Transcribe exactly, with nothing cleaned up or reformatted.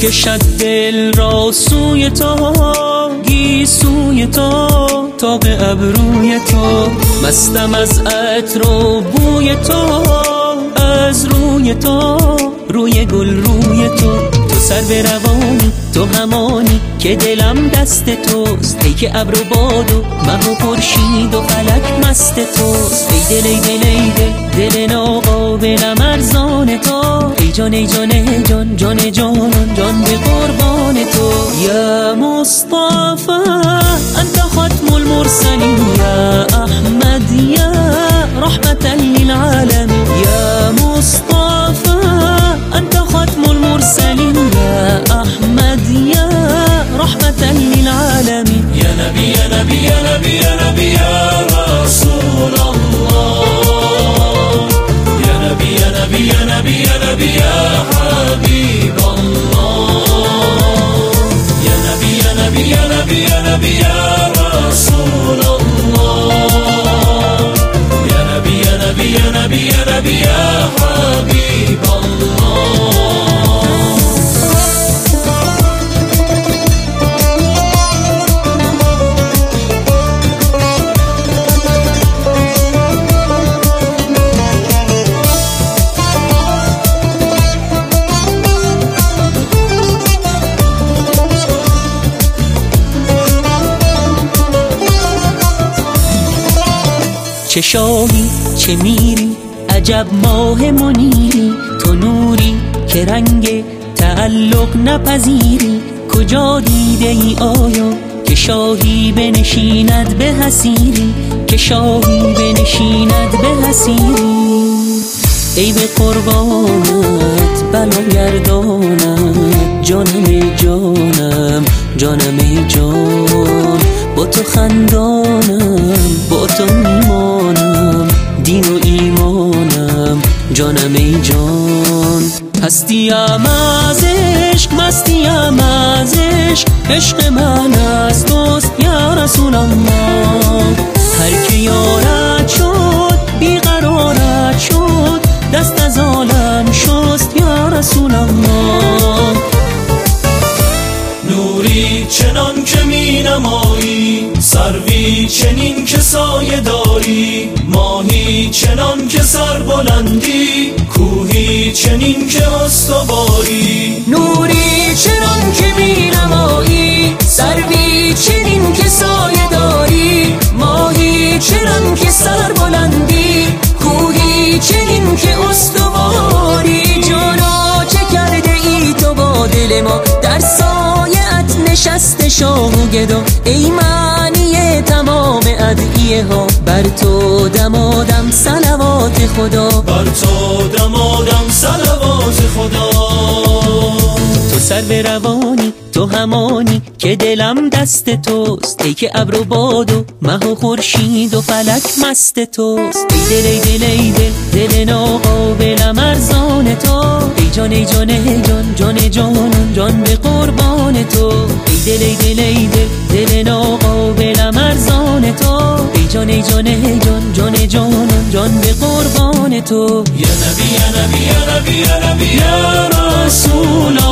کشد دل را سوی تو، گیسوی تو تا به ابروی تو. مستم از عطر و بوی تو، از روی تو، روی گل روی تو. تو سر به روانی، تو همانی که دلم دست توست. ای که ابر و باد و مه و خورشید و فلک مست توست. ای دل ای دل ای دل دل ناقابلم ارزان تو. ای جان ای جان ای جان جان جانان جان به قربان تو. یا مصطفی انت ختم المرسلین، یا احمد یا رحمتا للعالمین. یا مصطفی انت ختم المرسلین، یا احمد یا رحمتا للعالمین. یا نبی یا نبی یا نبی یا نبی یا رسول الله. یا نبی یا نبی یا نبی یا نبی یا حبیب الله. یا نبی یا نبی یا نبی یا نبی یا رسول الله. یا نبی یا نبی یا نبی یا نبی یا حبیب الله. چه شاهی چه میری عجب ماه منیری. تو نوری که رنگ تعلق نپذیری. کجا دیده ای آیا که شاهی بنشیند به حسیری، که شاهی بنشیند به حسیری. ای به قربانت بلاگردانم، جانم ای جانم جانم ای جان. با تو خندانم با تو میمانم، دین و ایمانم جانم ای جان. هستیم از عشق مستیم از عشق، عشق من از توست یا رسول الله. هر که یارت شد بیقرارت شد، دست از عالم شست یا رسول الله. نوری چنان که می نمایی، سروی چنین که سایه داری. ماهی چنان که سر بلندی، کوهی چنین که استواری. نوری چنان که می نمایی، سروی چنین که سایه داری. ماهی چنان که سر بلندی، کوهی چنین که استواری. جانا چه کرده ای تو با دل ما، در سایه‌ات نشسته شاه و گدا. ای معنی تمام ادعیه ها، بر تو دمادم صلوات خدا. بر تو دمادم صلوات خدا. تو سر به روانی، تو همانی که دلم دست توست. ای که ابر و باد و مه و خورشید و فلک مست توست. ای دل ای دل ای دل دل ناقابلم ارزان تو. ای جان ای جان ای جان جان جانان جان به قربان تو. ای دل ای دل ای دل دل ناقابلم ارزان تو. ای جان ای جان ای جان جان جانان جان به قربان تو. یا نبی یا نبی یا نبی یا نبی یا رسول الله.